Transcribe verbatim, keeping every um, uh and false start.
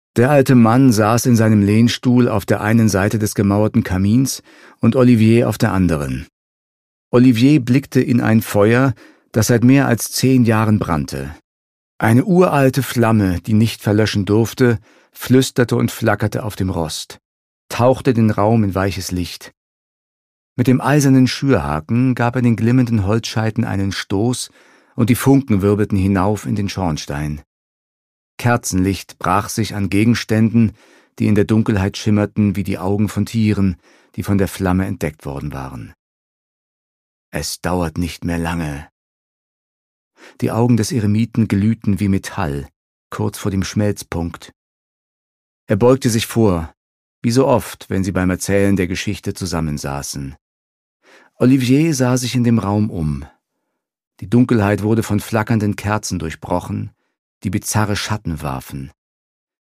Der alte Mann saß in seinem Lehnstuhl auf der einen Seite des gemauerten Kamins und Olivier auf der anderen. Olivier blickte in ein Feuer, das seit mehr als zehn Jahren brannte. Eine uralte Flamme, die nicht verlöschen durfte, flüsterte und flackerte auf dem Rost, tauchte den Raum in weiches Licht. Mit dem eisernen Schürhaken gab er den glimmenden Holzscheiten einen Stoß, und die Funken wirbelten hinauf in den Schornstein. Kerzenlicht brach sich an Gegenständen, die in der Dunkelheit schimmerten wie die Augen von Tieren, die von der Flamme entdeckt worden waren. Es dauert nicht mehr lange. Die Augen des Eremiten glühten wie Metall, kurz vor dem Schmelzpunkt. Er beugte sich vor, wie so oft, wenn sie beim Erzählen der Geschichte zusammensaßen. Olivier sah sich in dem Raum um. Die Dunkelheit wurde von flackernden Kerzen durchbrochen, die bizarre Schatten warfen.